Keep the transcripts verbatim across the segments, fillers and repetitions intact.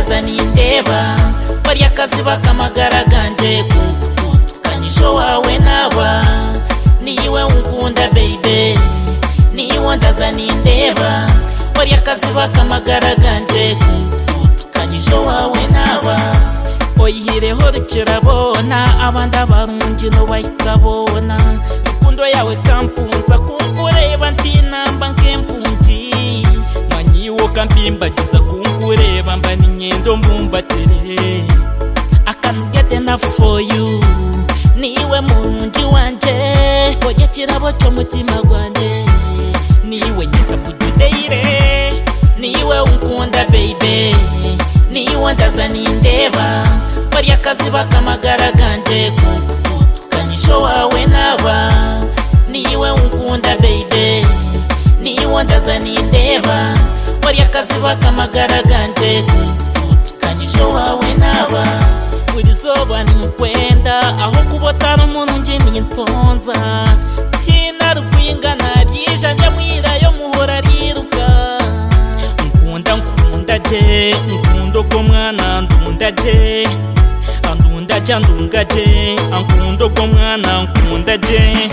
ndaza nindeba bariya kazi bakamagara ganje kanyisho wawe naba niwe unkunda baby niwe ndaza nindeba bariya kazi bakamagara ganje kanyisho wawe naba oyihireho rukirabona abandi abarungi no bayikabona rukundo yawe kampunza kunkureba ntinamba nkempunji manyiwo kampimbagiza kunkureba mba ninyendo mbumbatere I can't get enough for you niwe munji wanje oye kirabo cyo mutima gwanje niwe nyikabudeire niwe unkunda baby niwe ndaza nindeba bariya kazi bakamagara ganje kanyisho wawe naba niwe unkunda baby niwe ndaza nindeba bariya kazi bakamagara ganje kanyisho wawe naba buri zoba nkwenda aho kubotana umuntu nje nintonza tina rwinga naryija njya mwirayo muhora riruka nkunda nkunda je nkundo ko mwana ndunda je andunda je ndunga je ankundo ko mwana nkunda je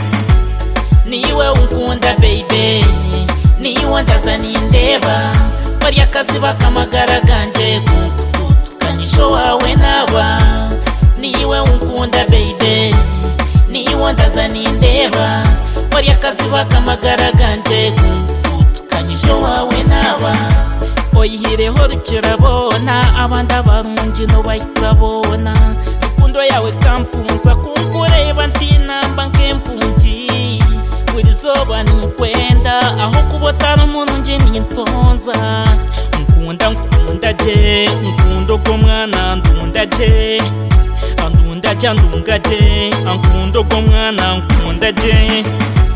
niwe unkunda baby niwe ndaza nindeba bariya kazi bakamagara ganje kanyisho wawe naba niwe unkunda baby niwe ndaza nindeba bariya kazi bakamagara ganje kanyisho wawe naba oyihireho rukirabona abandi abarungi no bayikabona rukundo yawe kampunza kunkureba ntinamba nkempunji buri zoba nkwenda aho kubotana umuntu nje nintonza nkunda nkunda je nkundo ko mwana ndunda je andunda je ndunga je ankundo ko mwana nkunda je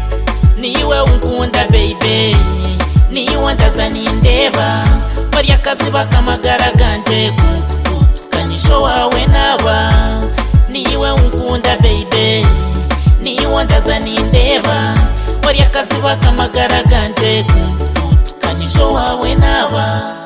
niwe unkunda baby niwe ndaza nindeba bariya kazi bakamagara ganje kanyisho wawe naba niwe unkunda baby niwe ndaza nindeba bariya kazi bakamagara ganje kanyisho wawe naba